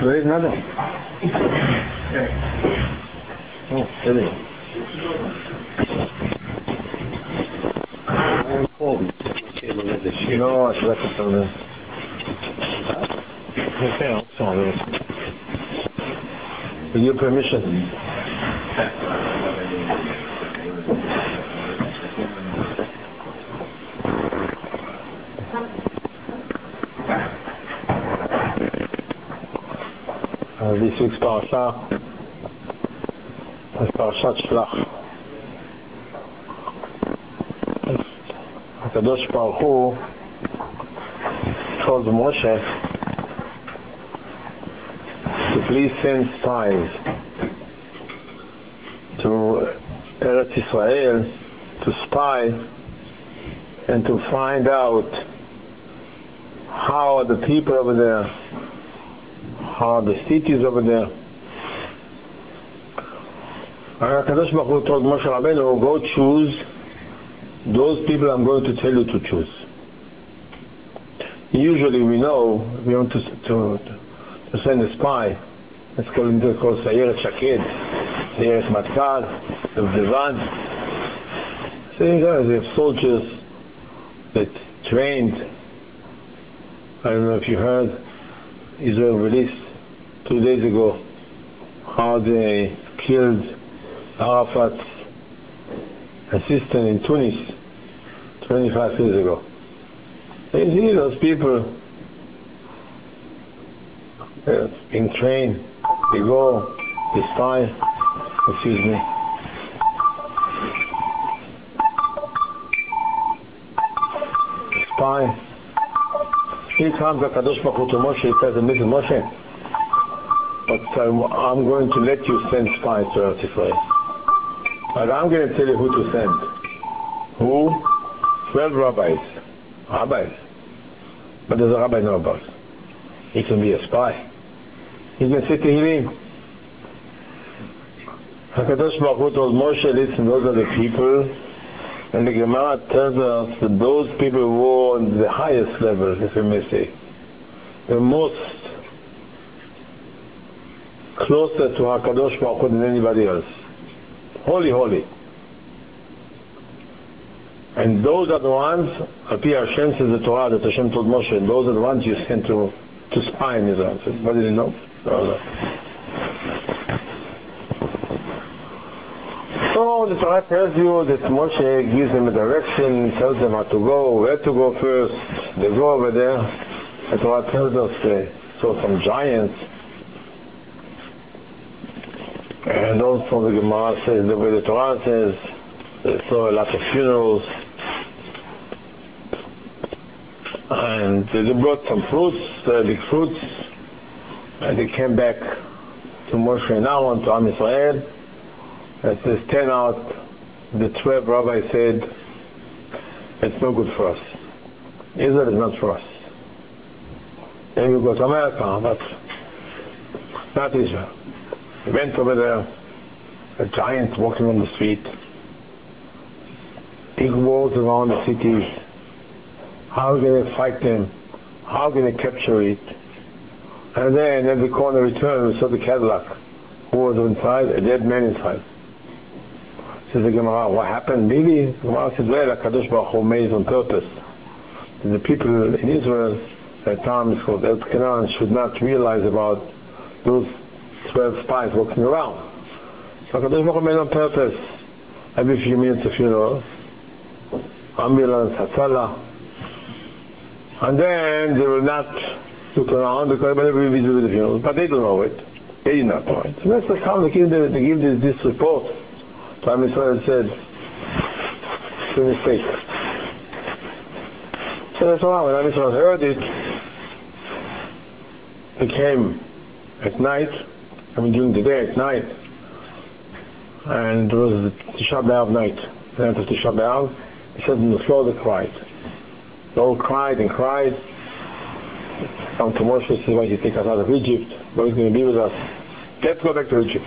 There is nada. Oh, really? No, je vais te parler. Je vais faire option avec. With your permission. This week's parasha is Parashat Shlach. HaKadosh Baruch Hu told Moshe to please send spies to Eretz Israel to spy and to find out how are the people over there, how are the cities over there. And HaKadosh Baruch Hu told Moshe Rabbeinu, go choose those people I'm going to tell you to choose. Usually we know we want to send a spy. Let's call him Sayeret Shaked, Sayeret Matkal, Duvdevan. So you guys have soldiers that trained. I don't know if you heard, Israel released 2 days ago how they killed Arafat's assistant in Tunis 25 years ago. You see those people being trained, they go, they spy, spy. He comes to HaKadosh Baruch Hu to Moshe, he says, listen Moshe, but I'm going to let you send spies to Eretz Israel. But I'm going to tell you who to send. Who? 12 rabbis. But does a rabbi know about it? He can be a spy. He can say Tehillim. HaKadosh Baruch Hu told Moshe, listen, those are the people, and the Gemara tells us that those people who are on the highest level, if we may say, the most closer to HaKadosh Baruch Hu than anybody else. Holy. And those are the ones, Api Hashem says the Torah that Hashem told Moshe, and those are the ones you sent to spy in Israel. So, what did he know? No. So the Torah tells you that Moshe gives them a direction, tells them how to go, where to go first. They go over there. The Torah tells us they saw some giants. And also the Gemara says, the way the Torah says, they saw a lot of funerals. And they brought some fruits, big fruits, and they came back to Moshe and Aaron, to Am Yisrael. It says 10 out, the 12 rabbis said, it's no good for us. Israel is not for us. Then we go to America, but not Israel. We went over there, a giant walking on the street, big walls around the cities. How are we going to fight them? How are we going to capture it? And then at the corner return, we saw the Cadillac. Who was inside? A dead man inside. Says the Gemara, what happened? Really? The Gemara said, well, HaKadosh Baruch Hu made it on purpose. The people in Israel, at time it's called El Canaan, should not realize about those 12 spies walking around. So HaKadosh Baruch Hu made it on purpose. Every few minutes, a funeral, ambulance, Hatzalah. And then they will not look around because they will visit the funeral. But they don't know it. They did not know it. So that's the time they give this report. So Am Yisrael said, it's a mistake. So that's why when Am Yisrael heard it, they came at night, during the day, at night. And it was the Tisha B'Av night. The night of Tisha B'Av, he said on the floor they cried. They all cried and cried. Come to Moshe, says, why did you take us out of Egypt? God is going to be with us. Let's go back to Egypt.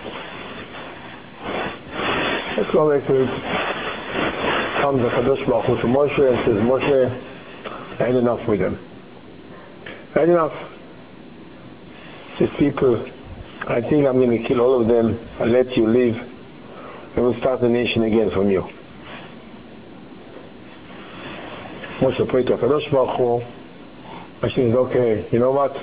Let's go back to Egypt. Comes the HaKadosh Baruch Hu to Moshe and says, Moshe, I had enough with them. I had enough. These people, I think I'm going to kill all of them and let you live, and we'll start the nation again from you. Moshe prayed to HaKadosh Baruch Hu. Hashem says, okay, you know what?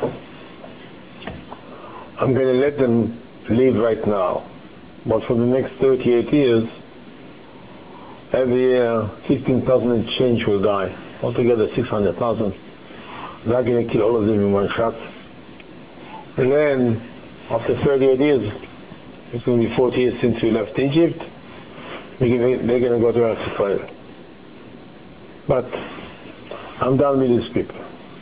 I'm going to let them live right now. But for the next 38 years, every year, 15,000 and change will die. Altogether, 600,000. They're going to kill all of them in one shot. And then, after 38 years, it's going to be 40 years since we left Egypt, they're going to go to Eretz Israel. But I'm done with these people.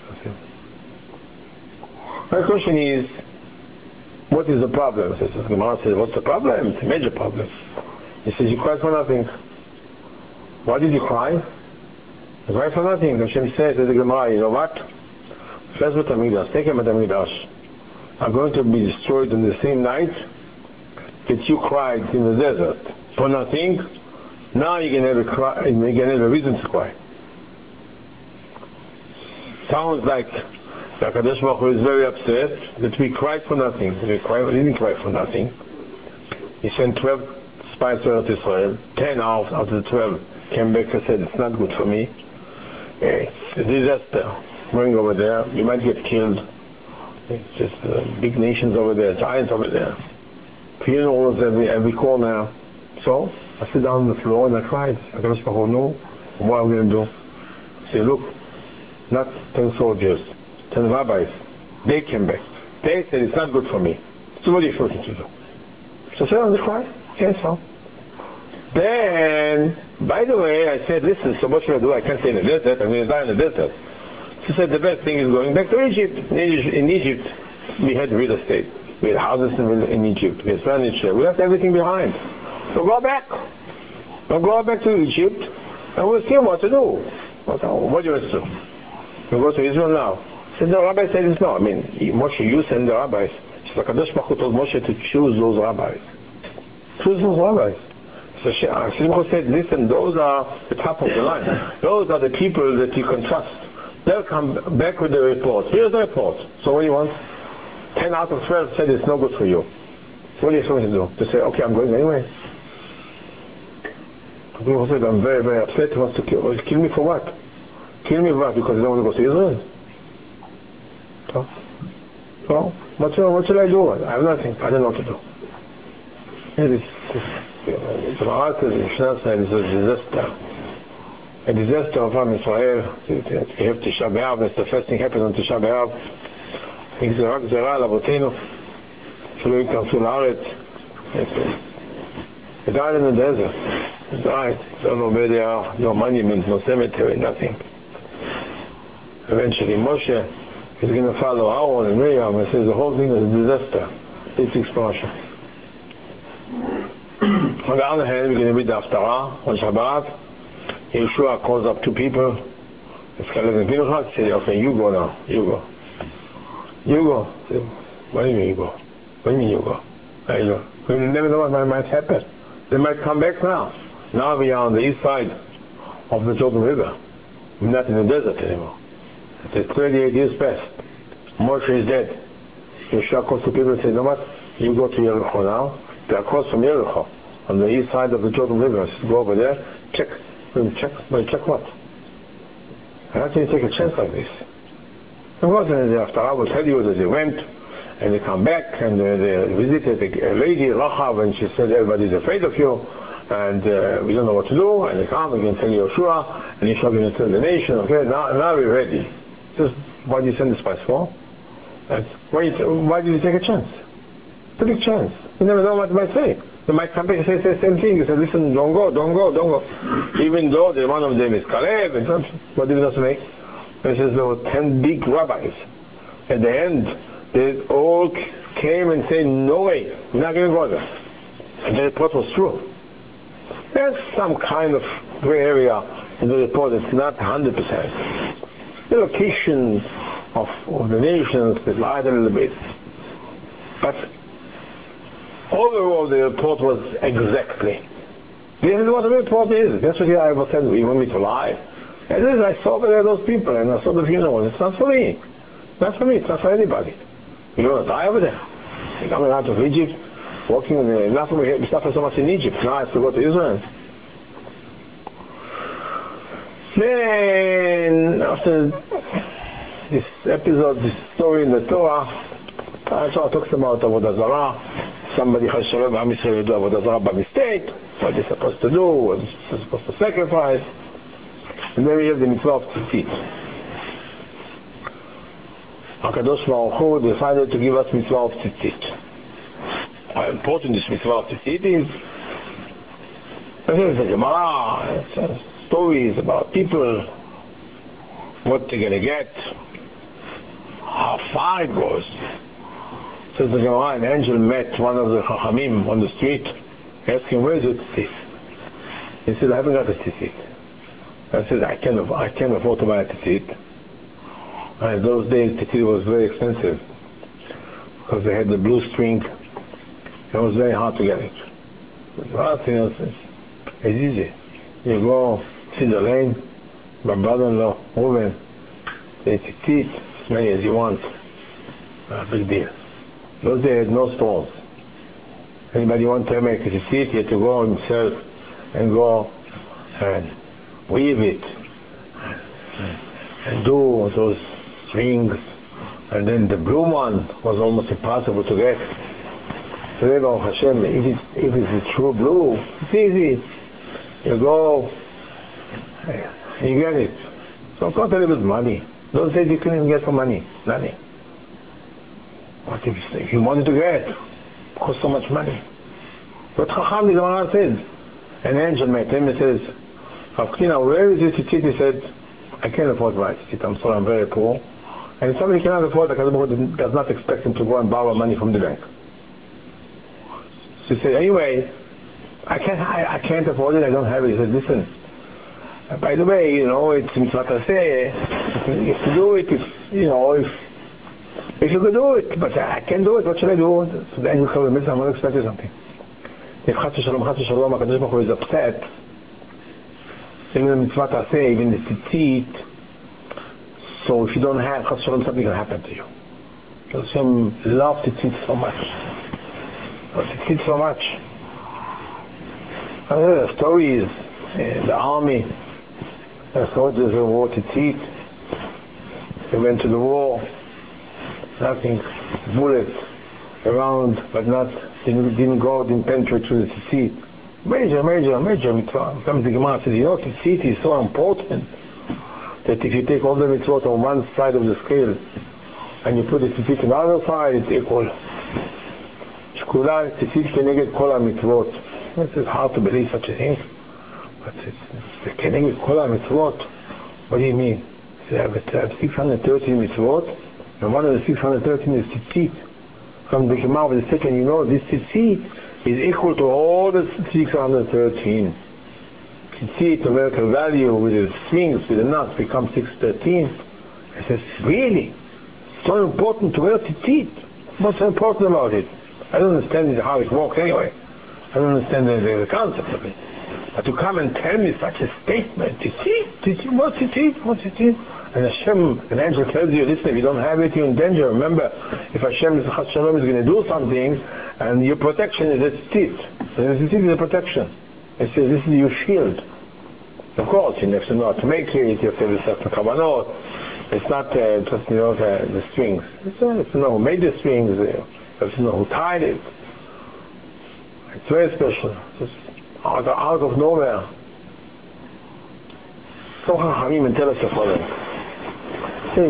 My question is, what is the problem? The Gemara says, what's the problem? It's a major problem. He says, you cried for nothing. Why did you cry? You cried for nothing. Hashem says to the Gemara, you know what? First Beit HaMikdash, second Beit HaMikdash are going to be destroyed in the same night that you cried in the desert for nothing. Now you're going to have a reason to cry. Sounds like the HaKadosh Baruch Hu is very upset that we cried for nothing. We didn't cry for nothing. He sent 12 spies to Eretz Israel. 10 out of the 12 came back and said, it's not good for me. It's a disaster. Going over there, you might get killed. It's just big nations over there, giants over there. Funerals every corner. So I sit down on the floor and I cried. HaKadosh Baruch Hu, no, what are we going to do? I say, look, not 10 soldiers, 10 rabbis. They came back. They said it's not good for me. So what are you supposed to do? So I said, I'm cry. Yes, so. Then, by the way, I said, listen, so what should I do? I can't stay in the desert. I'm going to die in the desert. She said, the best thing is going back to Egypt. In Egypt, we had real estate. We had houses in Egypt. We had furniture. We left everything behind. So go back. So go back to Egypt, and we'll see what to do. What do you want to do? We go to Israel now. So the rabbi said it's no. I mean, Moshe, you send the rabbis. So HaKadosh Baruch Hu told Moshe to choose those rabbis. Choose those rabbis. So Shimon said, listen, those are the top of the line. Those are the people that you can trust. They'll come back with the report. Here's the report. So what do you want? 10 out of 12 said it's no good for you. So what are you supposed to do? To say, okay, I'm going anyway. Shimon said, I'm very, very upset. He wants to kill me for what? Kill me for what? Because he don't want to go to Israel? So what should I do? I have nothing. I don't know what to do. It's a disaster. A disaster of Am Yisrael. You have Tisha B'Av. That's the first thing happens on Tisha B'Av. גזרה גזרה על אבותינו שלא ייכנסו לארץ. They died in the desert. They died. No monument, no cemetery, nothing. Eventually Moshe is going to follow Aaron and Miriam and says the whole thing is a disaster. It's explosion. On the other hand, we're going to read the Haftarah on Shabbat. Yeshua calls up two people. It's Caleb and Pinchas. He said, okay, you go now. You go. You go. Said, what do you mean you go? What do you mean you go? I go. We never know what might happen. They might come back now. Now we are on the east side of the Jordan River. We're not in the desert anymore. It's 38 years past. Moshe is dead. Yeshua calls two people and says, you know what? You go to Yericho now. They're across from Yericho, on the east side of the Jordan River. So go over there, check. Check what? How can you take a chance like this? Of course, after I will tell you that they went, and they come back, and they visited a lady, Rachav, and she said, everybody's afraid of you, and we don't know what to do, and they come, again tell Yeshua, and Yeshua going to tell the nation, okay, now we're ready. Just, why did you send the spies for? Why did you take a chance? Take a chance. You never know what they might say. They might come back and say the same thing. They say, listen, don't go. Even though one of them is Caleb, and what did he not make? He says there were 10 big rabbis. At the end, they all came and said, no way, we're not going to go there. And the report was true. There's some kind of gray area in the report that's not 100%. The location of the nations is lied a little bit. But overall, the report was exactly. This is what the report is. That's what I was saying. You want me to lie? And this, I saw there those people, and I saw the funeral. It's not for me. Not for me. It's not for anybody. You don't die over there. You're coming out of Egypt, walking in the... Nothing we suffer so much in Egypt. Now I have to go to Israel. Then, after this episode, this story in the Torah talks about Avodah Zarah. Somebody has to learn Am Yisrael do Avodah Zarah by mistake. What they're supposed to do, what they're supposed to sacrifice. And then we have the mitzvah of tzitzit. HaKadosh Baruch Hu decided to give us mitzvah of tzitzit. How important this mitzvah of tzitzit is. There's a Gemara, stories about people, what they're going to get, how far it goes. Says the Gemara, an angel met one of the Chachamim on the street, asked him, where is your tzitzit? He said, I haven't got a tzitzit. I said, I can't afford to buy a tzitzit. And in those days, tzitzit was very expensive because they had the blue string. It was very hard to get it. It's easy. You go see the lane, my brother-in-law, Reuven, say tzitzit, as many as you want. Big deal. Those days had no stores. Anybody want to make a tzitzit, you had to go himself and go and weave it and do those strings, and then the blue one was almost impossible to get. Today, Baruch Hashem, if it's a true blue, it's easy. You go, you get it. So it costs a little bit of money. Those days you couldn't even get for money, nothing. But if you wanted to get, it costs so much money. But Chacham, the Gemara says, an angel met him and says, Avkina, where is your tzitzit? He said, I can't afford my tzitzit, I'm sorry, I'm very poor. And if somebody cannot afford it, HaKadosh does not expect him to go and borrow money from the bank. So he said, anyway, I can't afford it, I don't have it. He said, listen, by the way, it's mitzvah taseh, if you do it, if you could do it, but I can't do it, what should I do? So the angel comes and says, I'm not expecting something. If Chas v'Shalom, HaKadosh Baruch Hu is upset, even the mitzvah taseh, even the tzitzit, so if you don't have Chas v'Shalom, something will happen to you. Because Hashem loves tzitzit so much. Tzitzit so much. The stories, the army, the soldiers who wore tzitzit, they went to the war, nothing, bullets around, but didn't penetrate through the tzitzit. Major mitzvah. Comes the Gemara says, tzitzit is so important that if you take all the mitzvot on one side of the scale and you put the tzitzit on the other side, it's equal. Shkula tzitzit keneged kol ha-mitzvot. It's hard to believe such a thing, but it's keneged kol ha-mitzvot. What do you mean? You have 613 mitzvot, and one of the 613 is tzitzit. From the Gemara of the second, this tzitzit is equal to all the 613. Tzitzit, numerical value with the strings, with the nuts, becomes 613. I says, really? So important to wear tzitzit? What's so important about it? I don't understand how it works anyway. I don't understand the concept of it. But to come and tell me such a statement, tzitzit, what's tzitzit? And Hashem, an angel tells you, listen, if you don't have it, you're in danger. Remember, if Hashem is going to do something, and your protection is a tzitzit. So the tzitzit is a protection. It says, this is your shield. Of course, you have to know how to make it, you have to have certain kavanot. It's not just, the strings. You have to know who made the strings, you have to know who tied it. It's very special. Just out of nowhere. So Chachamim tell us the following. Say,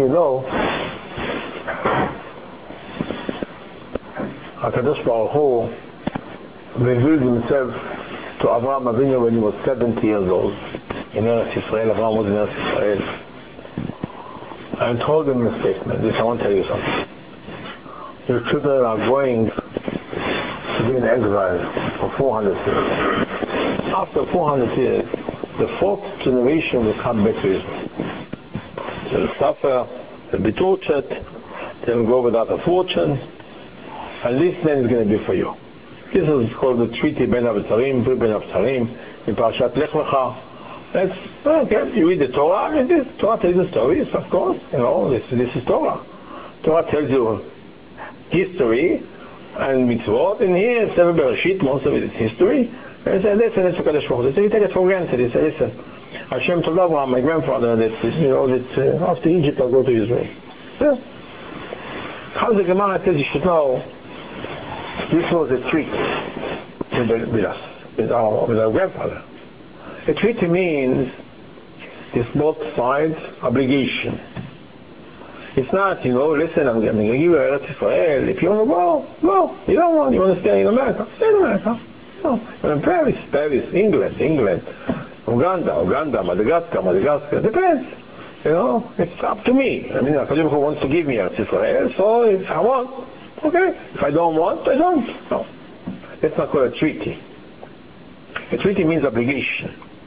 HaKadosh Baruch Hu revealed himself to Avraham Avinu when he was 70 years old. In Eretz Yisrael, Avraham was in Eretz Yisrael. And told him a statement. This, I want to tell you something. Your children are going to be in exile for 400 years. After 400 years, the fourth generation will come back to Israel. They'll suffer, they'll be tortured, they'll go without a fortune, and this then is going to be for you. This is called the Treaty Ben Abitzarim, Ben Abitzarim, in Parashat Lech Lecha. Okay, you read the Torah, and this Torah tells you stories, of course. This is Torah. Torah tells you history and mitzvot, and here Sefer Bereshit, most of it is history. And he said, listen, it's HaKadosh Baruch Hu. So he take it for granted. He said, listen, Hashem told Abraham, my grandfather, that after Egypt I'll go to Israel. Yeah. How the Gemara says you should know, this was a treaty with us, with our grandfather. A treaty means it's both sides obligation. It's not, listen, I'm going to give you Eretz Israel. If you want to go. You don't want, you want to stay in America, stay in America. No. In Paris, England, Uganda, Madagascar, depends. It's up to me. I mean, HaKadosh Baruch Hu wants to give me Eretz Israel, so if I want, okay. If I don't want, I don't. No. That's not called a treaty. A treaty means obligation.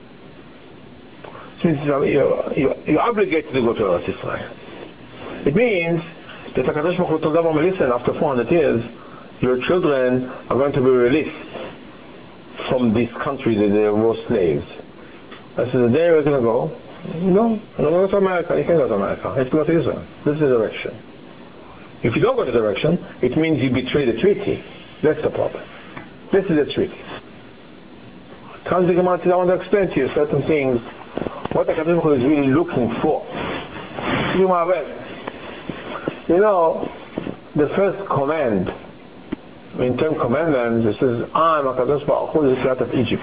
It means you're obligated to go to Eretz Israel. It means that HaKadosh Baruch Hu told Abraham, listen, after 400 years, your children are going to be released from this country that they were slaves. I said, the day we're going to go, no, I'm going to go to America. You can't go to America. You have to go to Israel. This is the direction. If you don't go to the direction, it means you betray the treaty. That's the problem. This is the treaty. Comes the Gemara says, I want to explain to you certain things, what HaKadosh Baruch Hu is really looking for. The first command, in 10 commandments, it says, I'm HaKadosh Baruch Hu, the God of Egypt.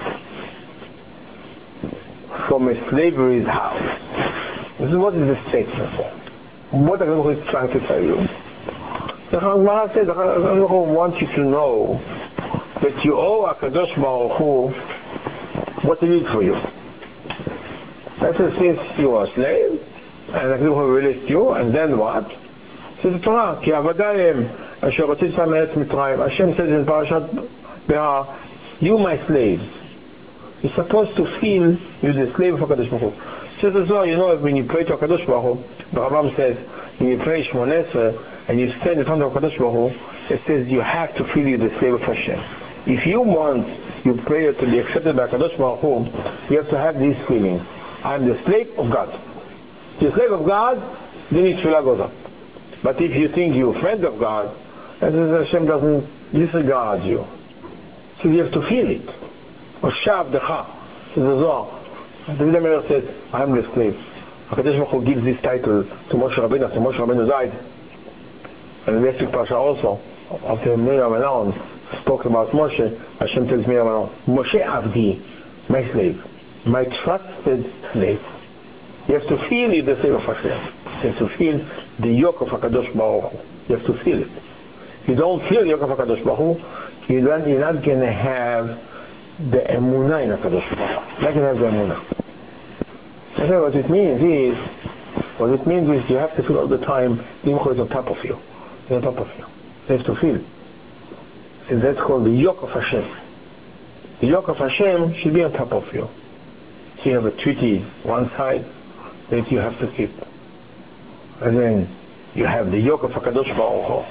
From a slavery's house. This is what is the statement for. What HaKadosh Baruch Hu is trying to tell you. The Gemara says, HaKadosh Baruch Hu wants you to know that you owe HaKadosh Baruch Hu what he did for you. That is, since you are a slave, and HaKadosh Baruch Hu released you, and then what? Says the Torah, כי עבדיהם אשר הוצאתם מארץ מצרים. Hashem says in Parashat Behar, you my slaves. You're supposed to feel you're the slave of HaKadosh Baruch Hu. Says as well, when you pray to HaKadosh Baruch Hu, the Rambam says, when you pray Shmoneh Esrei, and you stand in front of HaKadosh Baruch Hu, it says you have to feel you're the slave of Hashem. If you want your prayer to be accepted by HaKadosh Baruch Hu, you have to have these feelings. I'm the slave of God. If you're the slave of God, then your tefillah goes up. But if you think you're a friend of God, and Hashem doesn't disregard you, so you have to feel it. Oshav decha, says the Zohar. David HaMelech says, I'm the slave. HaKadosh Baruch Hu gives this title to Moshe Rabbeinu after Moshe Rabbeinu died. And in the next week Parasha also, after Miriam and Aaron spoke about Moshe, Hashem tells Miriam and Aaron, Moshe Avdi, my slave, my trusted slave. You have to feel it, the slave of Hashem. You have to feel the yoke of HaKadosh Baruch Hu. You have to feel it. If you don't feel the yoke of HaKadosh Baruch Hu, you're not going to have the emunah in HaKadosh Baruch Hu. You're not going to have the emunah. So what it means is you have to feel all the time the Imcha is on top of you. It's on top of you. You have to feel. And that's called the yoke of Hashem. The yoke of Hashem should be on top of you. So you have a treaty one side that you have to keep. And then you have the yoke of HaKadosh Baruch Hu.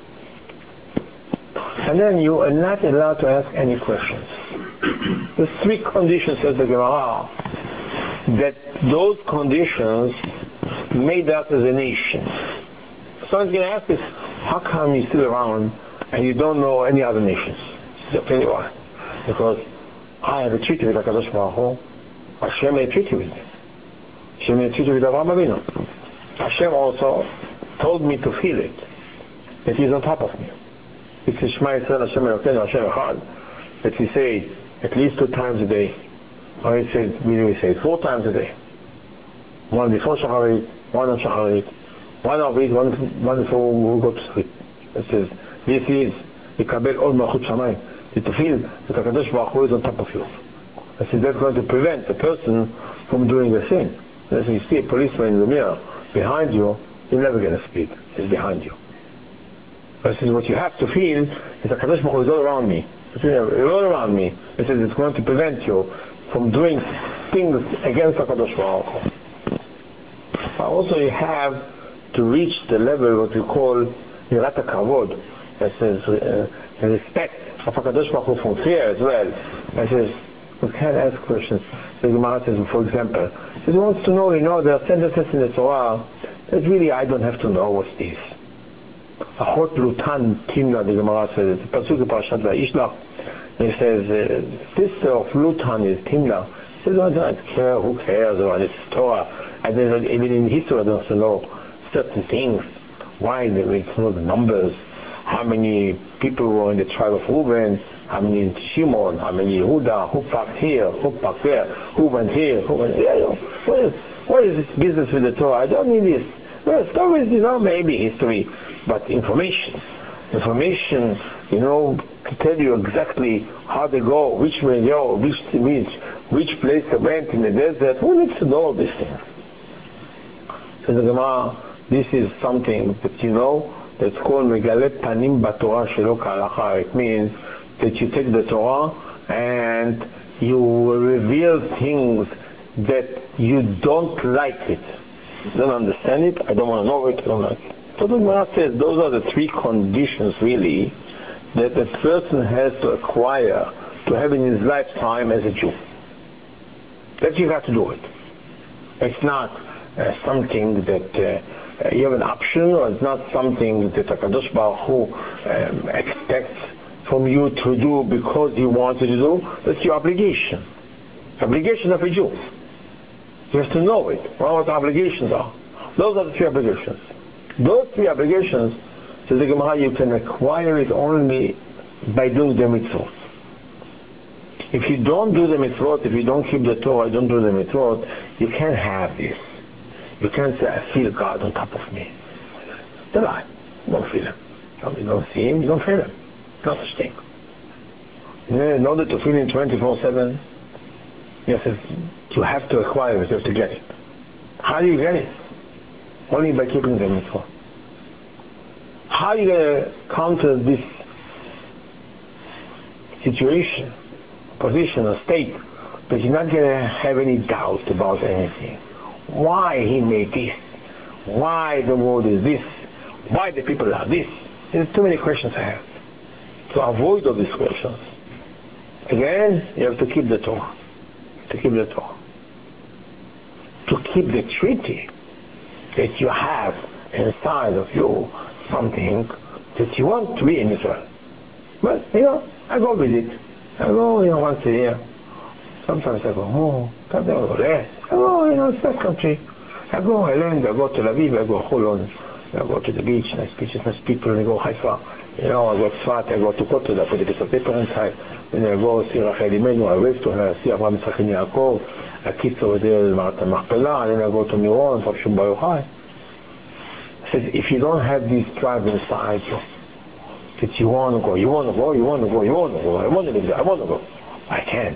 And then you are not allowed to ask any questions. There's 3 conditions, says the Gemara, that those conditions made us as a nation. Someone's going to ask us, how come you're still around and you don't know any other nations? I'll tell you why. Because I have a treaty with HaKadosh Baruch Hu. Hashem made a treaty with me. Hashem made a treaty with Avraham Avinu. Hashem also told me to feel it, that He's on top of me. It's Shema Yisrael Hashem Elokeinu Hashem Echad, that we say at least 2 times a day. Or we say it 4 times a day. One before Shacharit, one on Shacharit, one of it, one before we go to sleep. It says, this is Yikabel Od Malchut Shamayim, to feel that HaKadosh Baruch Hu is on top of you. I said, that's going to prevent the person from doing the sin. As you see a policeman in the mirror behind you, he's never going to speed. He's behind you. This is what you have to feel, is that HaKadosh Baruch Hu is all around me. All around me. It says it's going to prevent you from doing things against HaKadosh Baruch Hu. Also you have to reach the level what we call Yirat HaKavod. That says respect of HaKadosh Baruch Hu from fear as well. That says we can't ask questions. The Gemara says, for example, he wants to know, there are sentences in the Torah that really I don't have to know what it is. Achot Lutan Timna, the Gemara says, the Pasuk of Parashat Vayishlach, it says, sister of Lutan is Timna. He says, I don't care, who cares about this Torah? And then even in history, I don't know certain things. Why? They know the numbers, how many people were in the tribe of Reuben, how many in Shimon, how many Yehuda, who parked here, who parked there, who went here, who went there. What is this business with the Torah? I don't need this. Well, stories, maybe history, but information, to tell you exactly how they go, which way they go, which place they went in the desert. Who needs to know all these things? So the Gemara, this is something that that's called Megalet Panim Batorah Shelo K'Halacha. It means that you take the Torah and you reveal things that you don't like it. You don't understand it, I don't want to know it, I don't like it. So the Gemara says those are the three conditions really that a person has to acquire to have in his lifetime as a Jew. That you have to do it. It's not something that you have an option, or it's not something that HaKadosh Baruch Hu expects from you to do because he wants you to do. That's your obligation. Obligation of a Jew. You have to know it, what the obligations are. Those are the three obligations. Those three obligations, says the Gemara, you can acquire it only by doing the mitzvot. If you don't do the mitzvot, if you don't keep the Torah, don't do the mitzvot, you can't have this. You can't say, I feel God on top of me. It's a lie. You don't feel Him. You don't see Him, you don't feel Him. No such thing. In order to feel Him 24/7, yes, you have to acquire it, you have to get it. How do you get it? Only by keeping the mitzvah. How are you going to counter this situation, position, or state, that you're not going to have any doubt about anything? Why he made this? Why the world is this? Why the people are this? There's too many questions I have. To avoid all these questions, again, you have to keep the Torah. To keep the Torah. To keep the treaty that you have inside of you, something that you want to be in Israel. But, I go visit. I go, once a year. Sometimes I go more, sometimes I go less. I go, it's nice country. I learn, I go to Tel Aviv, I go Holon, I go to the beach, nice beaches, nice people, I go Haifa. I go to Tzfat, I go to Kotel, I put a piece of paper inside, and I go see Rachel Imenu, I wave to her, see Abraham Yitzchak and Yaakov, I kiss over there in Marat HaMachpelah, and then I go to Miron, Rav Shimon Bar Yochai. Says, if you don't have this drive inside you, that you want to go, I want to live there, I want to go. I can't.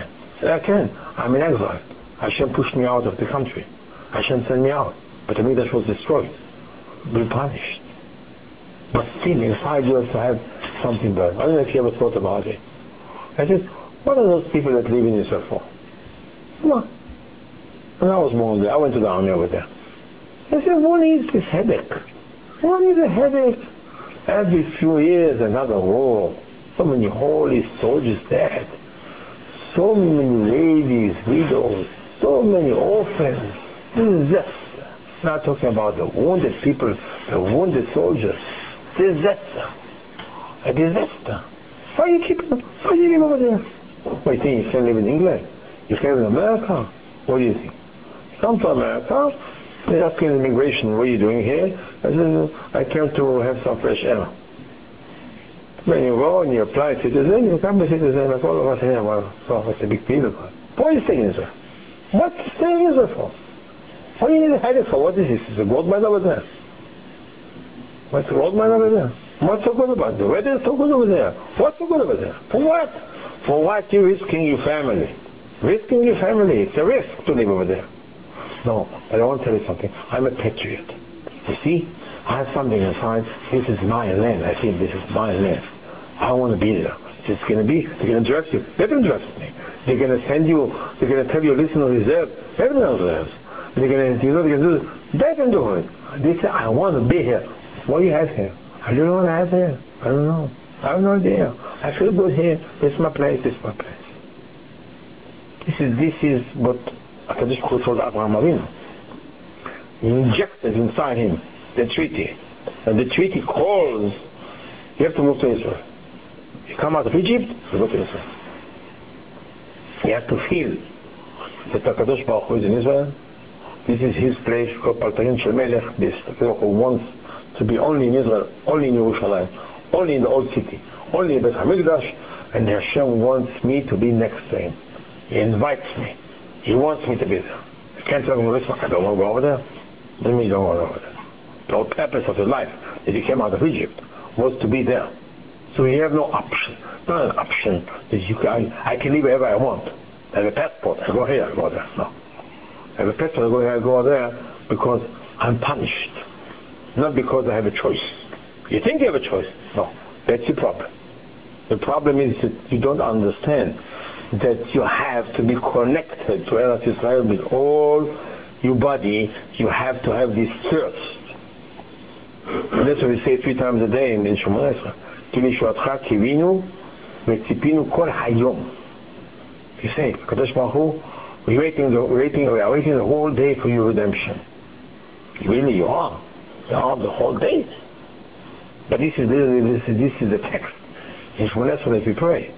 I'm in exile. Hashem pushed me out of the country. Hashem sent me out. But the Mikdash was destroyed. Be punished. But still, inside you have to have something better. I don't know if you ever thought about it. I said, what are those people that live in Israel for? Come on. When I was born there, I went to the army over there. I said, one needs this headache. One needs a headache. Every few years, another war. So many holy soldiers dead. So many ladies, widows, so many orphans. Disaster. Not talking about the wounded people, the wounded soldiers. Disaster. A disaster. Why do you live over there? What, you think you can live in England? You can live in America? What do you think? Come to America, they're asking immigration, what are you doing here? I said, I came to have some fresh air. When you go and you apply citizen, you become a citizen like all of us here. Well, so what's the big deal about it? Why are you staying in Israel? What's staying in Israel for? What do you need a headache for? What is this? Is a gold mine over there? What's a gold mine over there? What's so good about it? The weather is so good over there. What's so good over there? For what? For what you're risking your family? Risking your family. It's a risk to live over there. No, but I want to tell you something. I'm a patriot. You see? I have something inside. This is my land. I feel this is my land. I want to be there. It's going to be. They're going to dress you. Let them dress me. They're going to send you. They're going to tell you, listen to reserve. Everyone reserves. They're going to, they're going to do this. Let them do it. They say, I want to be here. What do you have here? I don't know what I have here. I don't know. I have no idea. I feel good here. This is my place. This is my place. This is what HaKadosh Baruch Hu told Abraham Avinu. He injected inside him the treaty And the treaty calls, you have to move to Israel. You come out of Egypt, you go to Israel. You have to feel that HaKadosh Baruch Hu is in Israel. This is his place, called Paltarin Shel Melech. This HaKadosh Hu wants to be only in Israel, only in Yerushalayim, only in the old city, only in Beit HaMikdash, and Hashem wants me to be next to him. He invites me. He wants me to be there. I can't tell him, listen, I don't want to go over there. Then you don't want to go over there. The whole purpose of your life, that you came out of Egypt, was to be there. So you have no option. Not an option that I can leave wherever I want. I have a passport, I go here, I go there. No. I have a passport, I go here, I go there, because I'm punished. Not because I have a choice. You think you have a choice? No. That's the problem. The problem is that you don't understand that you have to be connected to Eretz Yisrael with all your body. You have to have this thirst. And that's what we say 3 times a day in Shemona Esra. Ki lishuatcha kivinu v'tzipinu kol hayom. You say, Kadosh Baruch Hu, we are waiting the whole day for your redemption. Really, you are. You are the whole day. But this is the text. In Shemona Esra that we pray.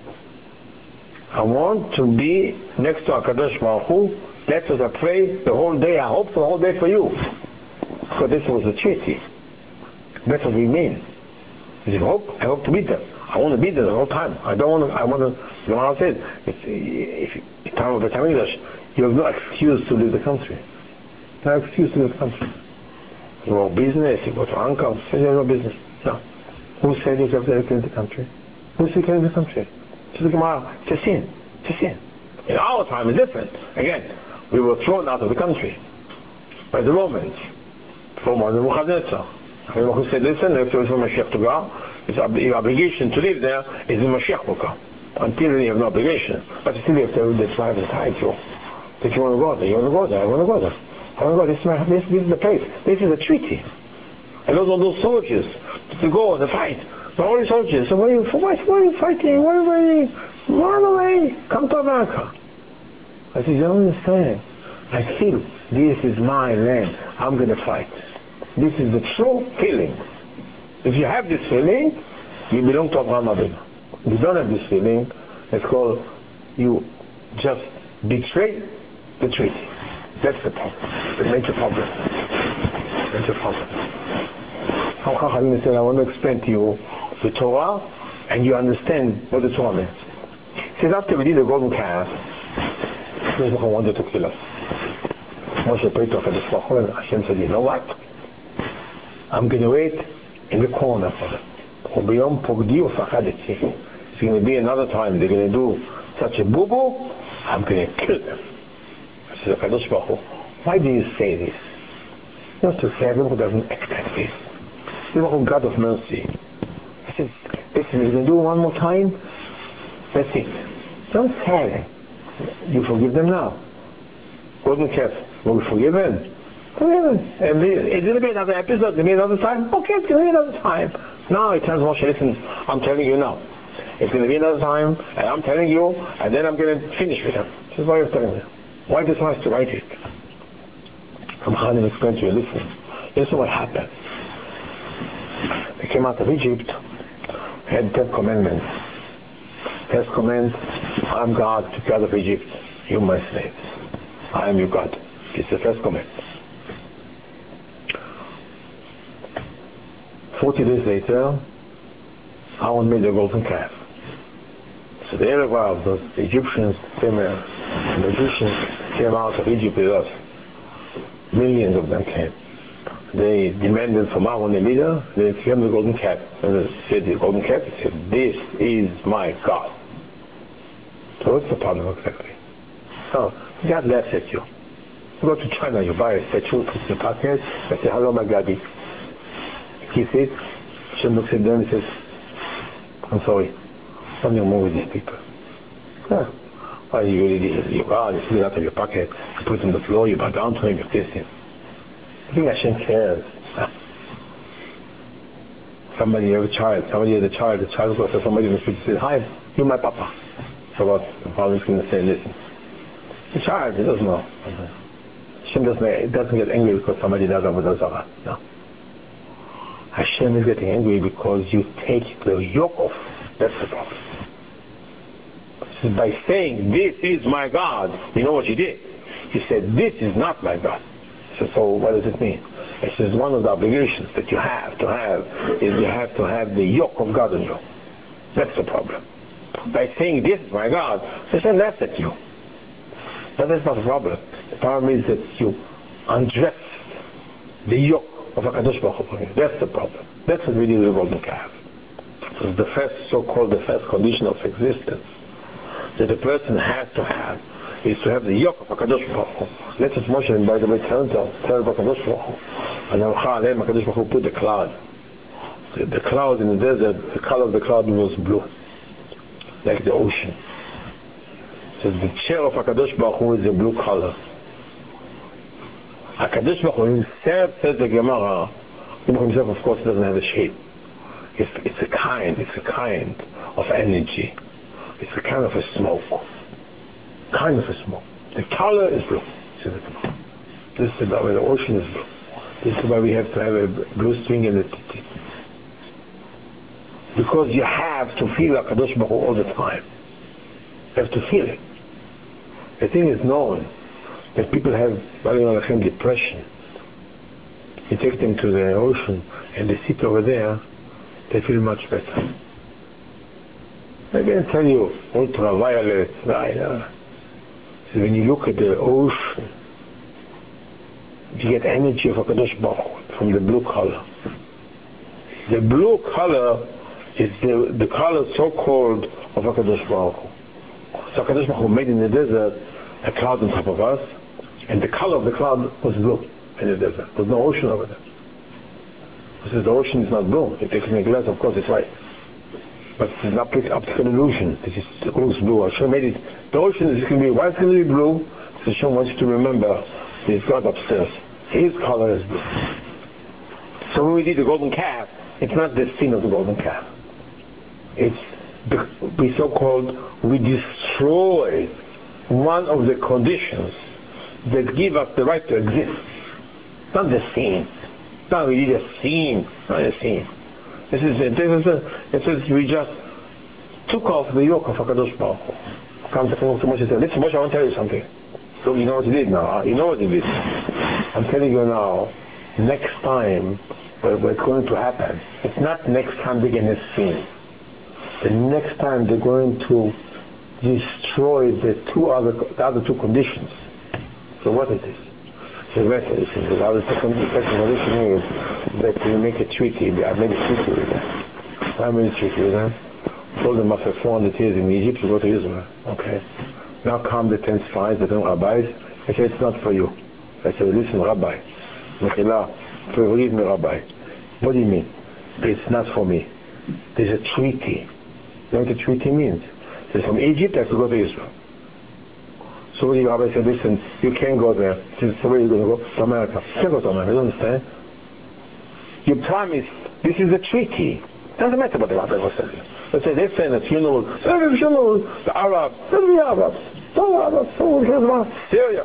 I want to be next to HaKadosh Baruch Hu. That's what I pray the whole day. I hope for the whole day for you. Because this was a treaty. That's what we mean. I hope to be there. I want to be there the whole time. I want to, you know what I said? If you time of the time English, you have no excuse to leave the country. No excuse to leave the country. You go business, you go to uncle, you have no business. No. Who said you have to leave the country? Who said you can leave the country? Just the Gemara, just in. In our time it's different. Again, we were thrown out of the country by the Romans. From Nebuchadnezzar. Who said, listen, if there is no Mashiach to go, your obligation to live there is the Mashiach will come. Until then you have no obligation. But still you have to decide the title. If you want to go there, you want to go there, I want to go there. I want to go, this is the place. This is a treaty. And those are those soldiers to go and fight. The only soldiers. So why are you fighting? Why are you waiting? Run away. Come to America. I said, you don't understand. I feel this is my land. I'm going to fight. This is the true feeling. If you have this feeling, you belong to Avraham Avinu. If you don't have this feeling, it's called you just betray the treaty. That's the problem. The major problem. Major problem. How Chachamim said, I want to explain to you the Torah, and you understand what the Torah means. He says, after we did the golden calf, Moshe wanted to kill us. Moshe prayed to HaKadosh Baruch Hu, and Hashem said, you know what? I'm going to wait in the corner for them. It's going to be another time they're going to do such a boo-boo, I'm going to kill them. I said, HaKadosh Baruch Hu, why do you say this? Not to say everyone who doesn't act like this. You're God of mercy. I said, listen, you're going to do it one more time, that's it. Don't say it. You forgive them now. Golden calf, will we forgive them? And it's going to be another episode, it's going to be another time. Okay, it's going to be another time. Now he tells Moshe, listen, I'm telling you now. It's going to be another time, and I'm telling you, and then I'm going to finish with him. This is why you're telling me. Why does I have to write it? I'm going to explain to you, listen what happened. They came out of Egypt, had 10 commandments. First command, I'm God, took you out of Egypt, you my slaves. I am your God. It's the first command. 40 days later, Aaron made a golden calf. So the Erev, those Egyptians, the magicians came out of Egypt with us. Millions of them came. They demanded from Aaron, the leader, they came the golden calf. And they said, the golden calf, he said, this is my God. So what's the problem exactly? So God laughs at you. You go to China, you buy a statue, put it in your pocket, and say, hello, my Gabi. He says, Hashem looks at them and says, I'm sorry, something wrong with these people. Yeah. Well, you really you out of your pocket, you put it on the floor, you bow down to him, you kiss him. I think Hashem cares. Somebody has a child, the child goes to somebody in the street and says, hi, you're my papa. So what? The father's going to say, listen. The child, he doesn't know. Hashem doesn't get angry because somebody does Avodah Zarah. No. Hashem is getting angry because you take the yoke off. That's the problem. So by saying, this is my God, you know what you did? You said, this is not my God. So what does it mean? It says one of the obligations that you have to have is you have to have the yoke of God on you. That's the problem. By saying, this is my God, they say, that's at you. But that's not the problem. The problem is that you undress the yoke of HaKadosh Baruch Hu. That's the problem. That's what we do with the golden calf. It's the first, so-called the first condition of existence that a person has to have is to have the yoke of HaKadosh Baruch Hu. Let us Moshe, by the way, tell HaKadosh Baruch Hu. And HaKadosh Baruch Hu put the cloud. The cloud in the desert, the color of the cloud was blue, like the ocean. So the chair of HaKadosh Baruch Hu is a blue color. HaKadosh Baruch Hu himself, says the Gemara, himself of course doesn't have a shape. It's a kind of energy. It's a kind of a smoke. Kind of a smoke. The color is blue. This is why the ocean is blue. This is why we have to have a blue string in the titi. Because you have to feel HaKadosh Baruch Hu all the time. You have to feel it. The thing is known that people have depression. You take them to the ocean and they sit over there, they feel much better. I can tell you, ultraviolet, so when you look at the ocean, you get energy of HaKadosh Baruch Hu from the blue color. The blue color is the color so-called of HaKadosh Baruch Hu. So HaKadosh Baruch Hu made in the desert a cloud on top of us, and the color of the cloud was blue in the desert. There's no ocean over there. Because the ocean is not blue. If you take a glass, of course it's white. But it's an optical illusion. This is looks blue. Hashem made it. The ocean is going to be white, it's going to be blue. So Hashem wants you to remember there's God upstairs. His color is blue. So when we did the golden calf, it's not the sin of the golden calf. It's we destroy one of the conditions that give us the right to exist. Not the sin. No, we did a sin, not a sin. It says we just took off the yoke of HaKadosh Baruch Hu. Comes to Moshe and said, listen Moshe, I want to tell you something. So you know what he did now? You know what he did. I'm telling you now, next time what's going to happen, it's not next time they're going to sin. The next time they're going to destroy the other two conditions. So what is this? The other second condition is that we make a treaty. I made a treaty with them. I made a treaty with them. Told them after 400 years in Egypt to go to Israel. Okay. Now come the 10 spies, the 10 rabbis. I said, it's not for you. I said, listen, Rabbi. Mechila, forgive me, Rabbi. What do you mean? It's not for me. There's a treaty. You know what the treaty means? So from Egypt, I have to go to Israel. So the rabbi said, listen, you can't go there. He said, so where are you going to go? To America. You can't go to America, you understand? You promised, this is a treaty. Doesn't matter what the rabbi was saying. Let's say they're saying a funeral, the Arabs, the Arabs, Syria,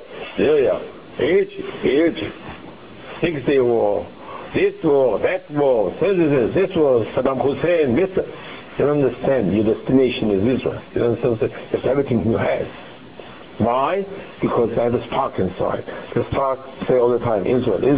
Egypt, 6-day war, this war, that war, this war, Saddam Hussein, this. You don't understand, your destination is Israel. You don't understand, it's everything you have. Why? Because I have a spark inside. The spark say all the time, Israel. So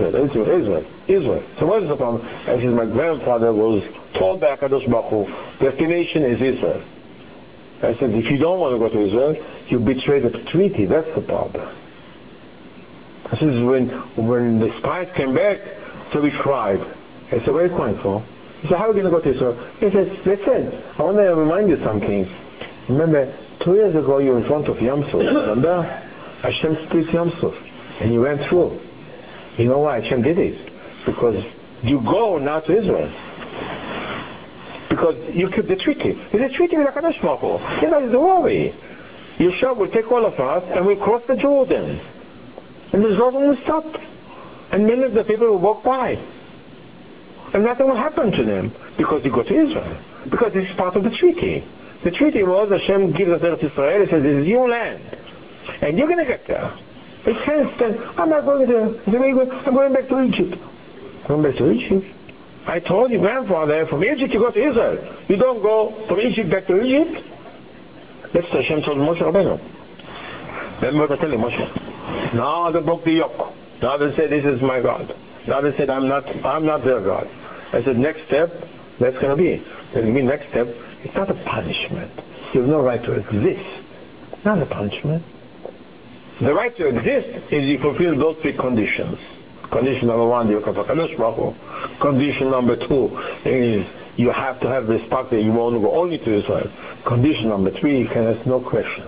what is the problem? I said, my grandfather was told by HaKadosh Baruch Hu, destination is Israel. I said, if you don't want to go to Israel, you betray the treaty. That's the problem. This is when the spies came back, so we cried. I said, what are you crying for? He said, how are we going to go to Israel? He said, listen, I want to remind you something. Remember, 2 years ago you were in front of Yam Suf. Remember? Hashem split Yam Suf. And you went through. You know why Hashem did it? Because you go now to Israel. Because you keep the treaty. It's a treaty with HaKadosh Baruch Hu. You know, it's a worry. Yeshua will take all of us and we'll cross the Jordan. And the Jordan will stop. And millions of people will walk by. And nothing will happen to them because you go to Israel. Because this is part of the treaty. The treaty was Hashem gives us Eretz Israel. He says, this is your land. And you're going to get there. It can't stand. I'm not going there. I'm going back to Egypt. Going back to Egypt? I told your grandfather, from Egypt you go to Israel. You don't go from Egypt back to Egypt. That's what Hashem told Moshe Rabbeinu. Remember what I tell you, Moshe? Now they broke the yoke. Now they said, this is my God. Now they said, I'm not their God. I said, next step, that's going to be. That means next step, it's not a punishment. You have no right to exist. Not a punishment. The right to exist is you fulfill those three conditions. Condition number one, you come to HaKadosh Baruch Hu. Condition number two is you have to have respect that you won't go only to Israel. Condition number three, you can ask no questions.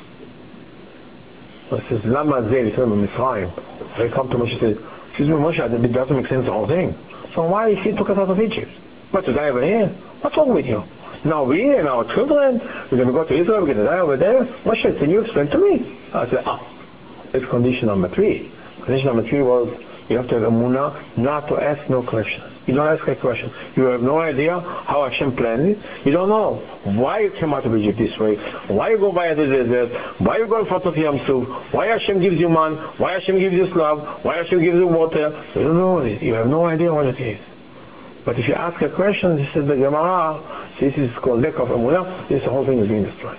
So it says, Lama Zeh, he said, Mitzrayim. They come to Moshe and say, excuse me, Moshe, it doesn't make sense the whole thing. So why he took us out of Egypt? But to die over here? What's wrong with you? Now we and our children, we're going to go to Israel, we're going to die over there? Moshe, can you explain to me? I said, it's condition number three. Condition number three was, you have to have emunah, not to ask no questions. You don't ask a question. You have no idea how Hashem planned it. You don't know why you came out of Egypt this way, why you go by the desert, why you go in front of Yam Suf, why Hashem gives you man, why Hashem gives you love, why Hashem gives you water. You don't know it. You have no idea what it is. But if you ask a question, this is the Gemara, this is called lack of emunah, this whole thing is being destroyed.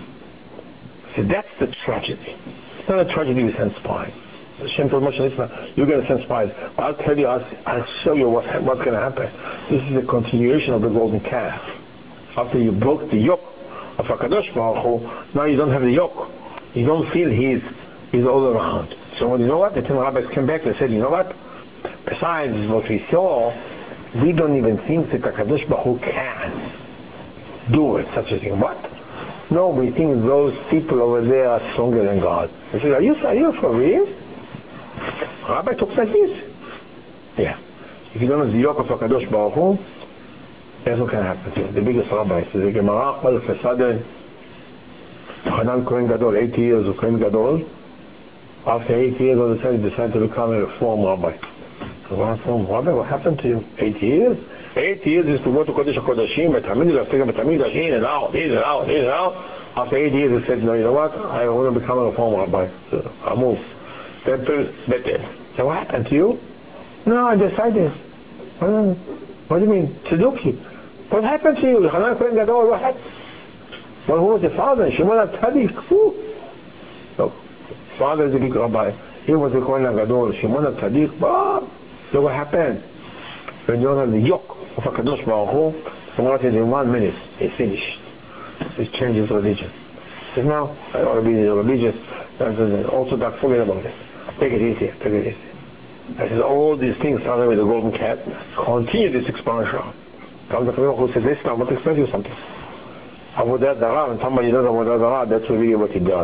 See, that's the tragedy. It's not a tragedy with sense spine. Hashem told Moshe, listen, you're going to sense spies. I'll tell you, I'll show you what's going to happen. This is a continuation of the golden calf. After you broke the yoke of HaKadosh Baruch Hu, now you don't have the yoke. You don't feel he's all around. So when you know what, the 10 rabbis came back, they said, you know what? Besides what we saw, we don't even think that HaKadosh Baruch Hu can do it, such a thing. What? No, we think those people over there are stronger than God. I said, are you for real? Rabbi talks like this. Yeah. If you don't know the yoke of HaKadosh Baruch Hu, that's what can happen to you. The biggest rabbi says, the Gemara, all of a sudden, Hanan Kohen Gadol, 80 years of Kohen Gadol, after 8 years, all of a sudden, he decided to become a reform rabbi. So what reform rabbi? What happened to you? 8 years? 8 years is to go to Kodesh HaKodeshim, Betamidah, in and out, in and out, in and out. After 8 years, he said, no, you know what? I want to become a reform rabbi. So I moved. Temple, Bethel. So what happened to you? No, I decided. What do you mean? Tzeduki. What happened to you? Hanan Kohen Gadol, what happened? Well, who was the father? Shimon HaTzadik. So, father is a big rabbi. He was the Kohen Gadol. Shimon HaTzadik. So what happened? When you don't have the yoke of HaKadosh Baruch Hu, someone says in 1 minute, he's finished. He changes religion. He says, no, I want to be religious. Orthodox, forget about it. Take it easy, take it easy. I said, all these things started with the golden cat. Continue this expansion. Come to Kohen who says, listen, I want to explain to you something. Avodah Zarah, when somebody does Avodah Zarah, that's really what he does.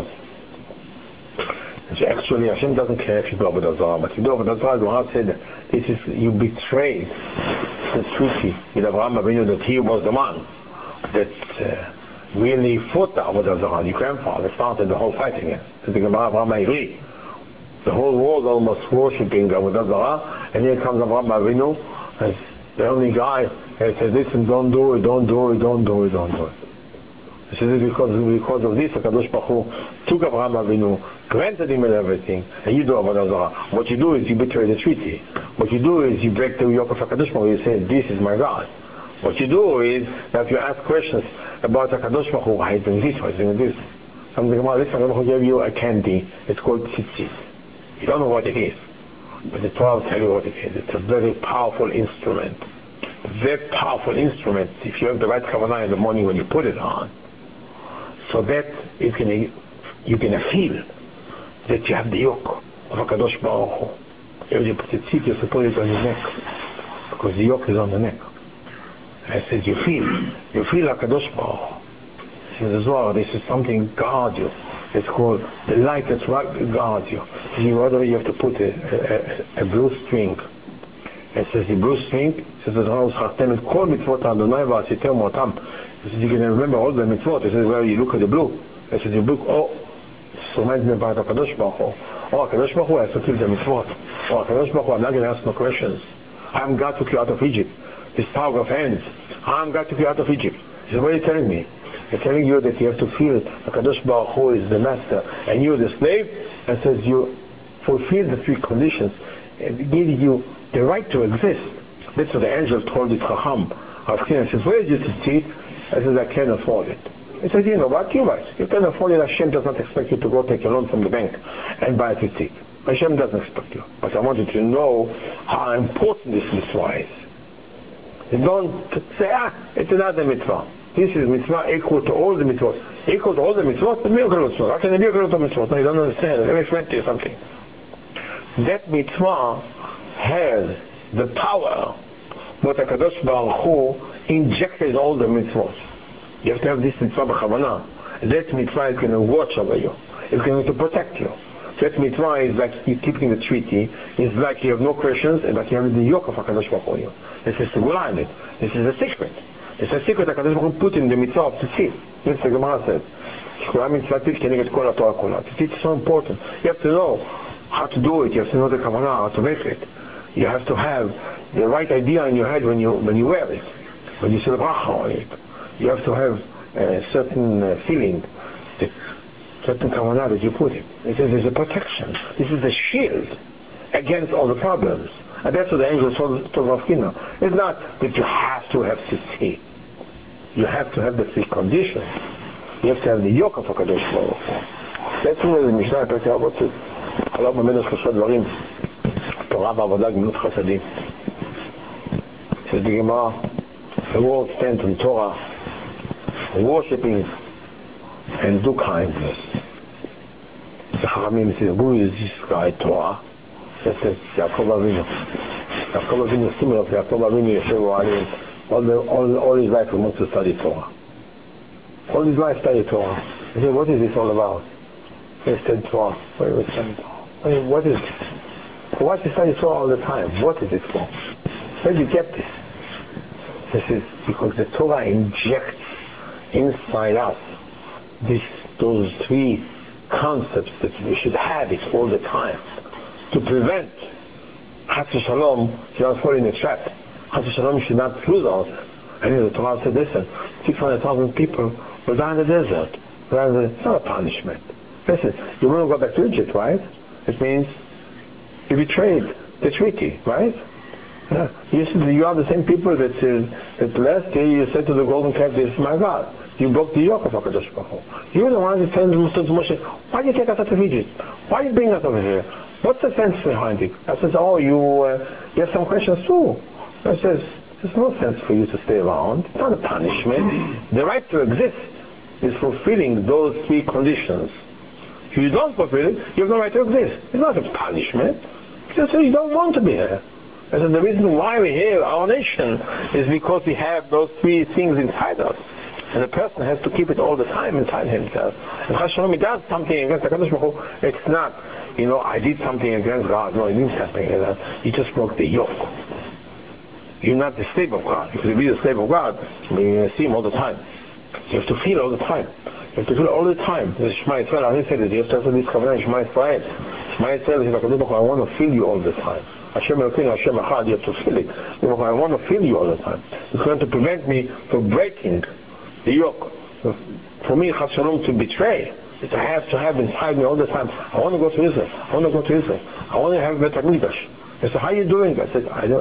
And so actually, Hashem doesn't care if you do Avodah Zarah, but if you do Avodah Zarah, God said, this is, you betrayed the treaty with Abraham Avinu that he was the man that really fought the Avodah Zarah. Your grandfather started the whole fight again. So the Gemara Abraham Avinu, the whole world almost worshipping Avodah Zarah, and here comes Abraham Avinu as the only guy, and he says, listen, don't do it, don't do it, don't do it, don't do it. He says, because of this, HaKadosh Baruch Hu took Abraham Avinu, granted him and everything, and you do Avodah Zarah. What you do is you betray the treaty. What you do is you break the yoke of HaKadosh Baruch Hu, you say, this is my God. What you do is that you ask questions about HaKadosh Baruch Hu, why is doing this, why is doing this. Something about this, HaKadosh Baruch Hu gave you a candy, it's called tzitzit. You don't know what it is, but the Torah will tell you what it is. It's a very powerful instrument. A very powerful instrument if you have the right kavanah in the morning when you put it on. So that is you're going to feel that you have the yoke of HaKadosh Baruch Hu. If you put tzitzit, you suppose it on your neck, because the yoke is on the neck. I said, you feel HaKadosh Baruch Hu. In the Zohar, this is something guards you. It's called the light that's right guards you. You have to put a blue string. It says the blue string, it says the Zohar Chartem, call mitzvot Adonai v'asitem motam. It says you can remember all the mitzvot. It says, well, you look at the blue. It says the blue, it reminds me about HaKadosh Baruch Hu. HaKadosh Baruch Hu has to keep the mitzvot. HaKadosh Baruch Hu, I'm not going to ask no questions. I'm God took you out of Egypt. This power of hands. I'm God took you out of Egypt. He says, what are you telling me? He's telling you that you have to feel HaKadosh Baruch Hu is the master and you're the slave, and says you fulfill the three conditions and give you the right to exist. That's what the angel told the Chacham. He says, where is your tzitzit? I says, I can't afford it. He says, you know what, you're right. You can afford it. Hashem does not expect you to go take a loan from the bank and buy a tzitzit. Hashem doesn't expect you. But I want you to know how important this mitzvah is. You don't say, it's another mitzvah. This is mitzvah equal to all the mitzvahs. Equal to all the mitzvahs, the miracle mitzvah. How can it be equal to mitzvahs? No, you don't understand. Let me explain to you something. That mitzvah has the power what HaKadosh Baruch Hu injected all the mitzvahs. You have to have this mitzvah b'chavana. That mitzvah is going to watch over you. It's going to protect you. That mitzvah is like you keeping the treaty. It's like you have no questions, and like you have the yoke of HaKadosh Baruch Hu. This is the Gula in it. This is a secret. It's a secret HaKadosh Baruch Hu put in the mitzvah of tzitzit. This the Gemara says. Tzitzit is so important. You have to know how to do it. You have to know the kavanah, how to make it. You have to have the right idea in your head when you wear it, when you say the bracha on it. You have to have a certain feeling, certain kavanah that you put it. It is a protection. This is a shield against all the problems. And that's what the angel told Rav Kina. It's not that you have to have tzitzit. You have to have the three conditions. You have to have the yoke of HaKadosh Baruch Hu. That's what the Mishnah Perkei Avot says. עליו ממנו שלושה דברים, תורה ועבודה גמילות חסדים. Says the Gemara, the world stands on Torah, worshipping and do kindness. The Chachamim say, who is this guy Torah? That says Yaakov Avinu. Yaakov Avinu is similar to Yaakov Avinu, all his life he wants to study Torah. All his life study Torah. He said, what is this all about? He said Torah. What is it? Why do you study Torah all the time? What is it for? Where do you get this? This is because the Torah injects inside us those three concepts that we should have it all the time to prevent Chas v'Shalom, you don't fall in a trap. Chas v'Shalom should not lose ourselves. And the Torah said, listen, 600,000 people will die in the desert. It's not a punishment. Listen, you want to go back to Egypt, right? It means you betrayed the treaty, right? Yeah. You are the same people that last year you said to the golden calf, this is my God. You broke the yoke of HaKadosh Baruch Hu. You're the one that tells Moshe, why did you take us out of Egypt? Why did you bring us over here? What's the sense behind it? I says, you have some questions too. I says, there's no sense for you to stay around. It's not a punishment. The right to exist is fulfilling those three conditions. If you don't fulfill it, you have no right to exist. It's not a punishment. It's just you don't want to be here. And so the reason why we're here, our nation, is because we have those three things inside us. And the person has to keep it all the time inside himself. And Chas v'Shalom, he does something against HaKadosh Baruch Hu. It's not, I did something against God. No, he didn't do something against God. He just broke the yoke. You're not the slave of God. Because if you're the slave of God, you see him all the time. You have to feel all the time. You have to feel all the time. The Shema Yisrael, he said it. You have to have this kavanah, Shema Yisrael. Shema Yisrael is HaKadosh Baruch Hu, I want to feel you all the time. Hashem Elokeinu, Hashem Echad, you have to feel it. I want to feel you all the time. It's going to prevent me from breaking the yoke. For me, Chas v'Shalom, to betray, is I have to have inside me all the time. I want to go to Israel. I want to go to Israel. I want to have Bet HaMikdash. They said, how are you doing? I said,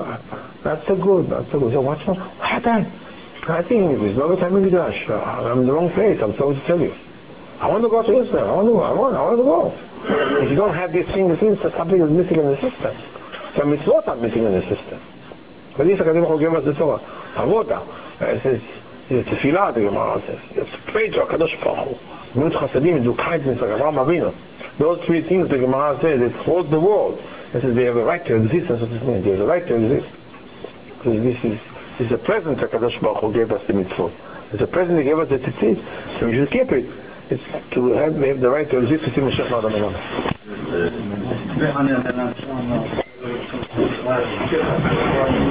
not so good, not so good. So what's wrong? What happened? I think there's no Bet HaMikdash. I'm in the wrong place. I'm sorry to tell you. I want to go to Israel. I want to go. If you don't have these things, it means that something is missing in the system. Some mitzvot are missing in the system. But this HaKadosh Baruch Hu gave us the Torah. Avoda. It says, it's a tefillah, the Gemara says. You have to pray to HaKadosh Baruch Hu. Gemilut Chasadim, do kindness like Avraham Avinu. Those three things the Gemara says, it holds the world. It says they have a right to exist. That's what it means. They have a right to exist. Because this is a present HaKadosh Baruch Hu gave us the mitzvot. It's a present He gave us the tzitzit. So we should keep it. It's to have the right to exist to see Mashiach Adam.